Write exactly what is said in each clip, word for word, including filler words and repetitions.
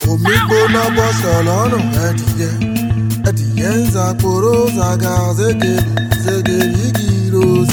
Omi gbóná bọ́ṣọ̀ lọ́rùn ẹ̀dìyẹ. Ẹ̀dìyẹ ń zàpòrò zàgà zégèlè zégèlè gíròsì.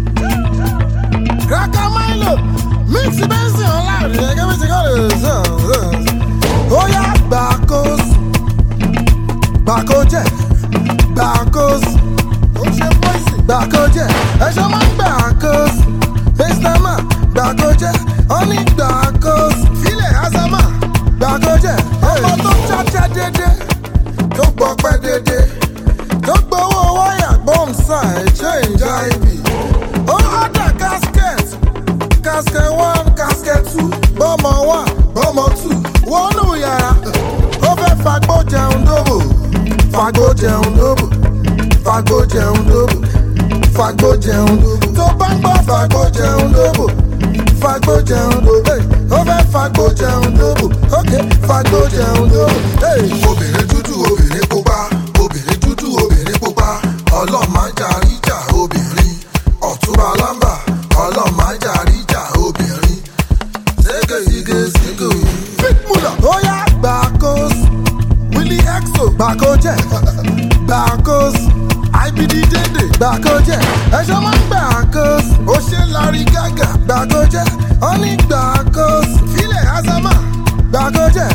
Kraka Milo mix bẹ́ńsì online ẹ̀gẹ́ mi ti kọ́ lè sàn sàn. Ó yá gbàkóso gbàkójẹ́ gbàkóso. Ó ṣe pọ́ìsì gbàkójẹ́ ẹ̀ṣọ́ máa ń gbàkóso. Mẹ́sítàmà gbàkójẹ́ ó ní gbàkóso. Fílẹ̀ Azama gbàkójẹ́ ọmọ tó cháchá dédé tó gbọ́pẹ́ dédé tó gbowó wáyà gbọ́nsá ẹ̀jẹ̀ ìjà ibi. Ó ọ̀dà casket casket one casket two bọ́mọ one bọ́mọ two wọnú yàrá. Ó fẹ́ fagbó jẹun dóbò fagbó jẹun dóbò fagbó jẹun dóbò fagbó jẹun dóbò. Tó bá ń gbọ́ fagbó jẹun dóbò fagbó jẹun dóbò. Ó fẹ́ fagbó jẹun dóbò ok fagbó jẹun dóbò. Obìnrin dúdú obìnrin pupa obìnrin dúdú obìnrin pupa ọlọ́màjà ríjà obìnrin ọ̀túnba lámbà ọlọ́màjà ríjà obìnrin. Zege zige zige. Fitmula ó yá gbàkóso Willie Exo gbàkójẹ́ gbàkóso I B D dédé gbàkójẹ́ ẹ̀ṣọ́ máa ń gbàkóso. Ó ṣe Larry Gaga gbàkójẹ́ ó ní gbàkóso. Fílẹ̀ Azama gbàkójẹ́.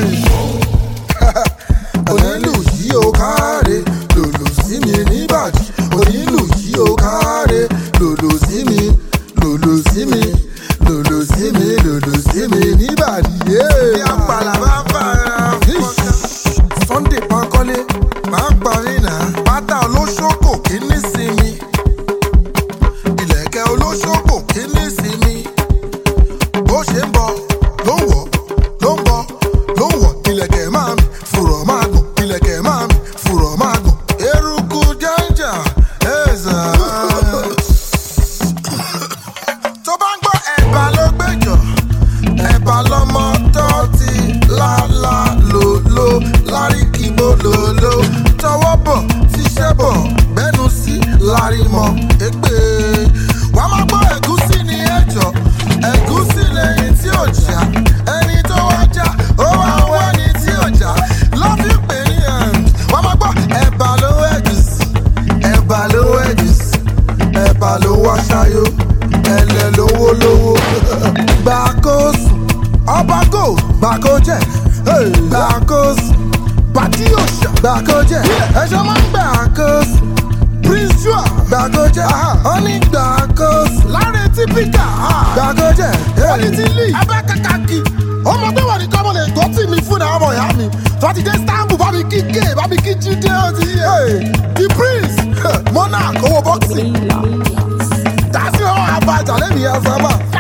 Onílù yìí ó káre lòlò sí mi níbàdí. Onílù yìí ó káre lòlò sí mi lòlò sí mi lòlò sí mi lòlò sí mi níbàdí. Bí apàlà bá fara fọ́nká. Sunday Bankole máa ń parí náà. Pátá olóṣòkò kí ní sinmi. Ìlẹ̀kẹ̀ olóṣòkò kí ní sinmi. Bó ṣe ń bọ̀ ló ń wọ̀ ló ń bọ̀ ló ń wọ̀. Ìlẹ̀kẹ̀ máa mi fùrọ̀ máa gùn. Ìlẹ̀kẹ̀ máa mi fùrọ̀ máa gùn. Eruku jẹ́njà ẹ̀zà. Tó bá ń gbọ́ ẹ̀bà ló gbẹ́jọ́. Ẹ̀bà lọmọ tó ti lálá lòló láríkì bó lòló. Tọwọ́ bọ̀ tíṣẹ́ bọ̀ gbẹ́nu sí lárímọ̀ ègbè. Wàá máa gbọ́ ẹ̀gúsí ní ẹ̀jọ̀. Ẹ̀gúsí lẹ́yìn tí ò já. Ẹni tó wá já ó wá ń wá ní tí ò já. Lọ́fí pè ní ẹ̀ǹd. Wàá máa gbọ́ ẹ̀bà ló ẹ̀gúsí. Ẹ̀bà ló ẹ̀gúsí. Ẹ̀bà ló wá ṣayó. Ẹlẹ́ lówó lówó. Gbàkóso ọba go gbàkójẹ́ gbàkóso. Pàtí òṣà gbàkójẹ́ ẹ̀ṣọ́ máa ń gbàkóso. Prince Joa gbàkójẹ́ ó ní gbàkóso. Láre típíkà gbàkójẹ́ quality league abẹ́kàkàkì. Ọmọ tó wà ní kọ́mọ lè tó tì mí fún àwọn ọmọ ìyá mi. Tọ́tí dé Istanbul bá mi kí gé bá mi kí jíde ó ti yé. The Prince Monarch owó boxing. Dásí ọ̀hún àbájá lẹ́mìí ẹ̀ sábà.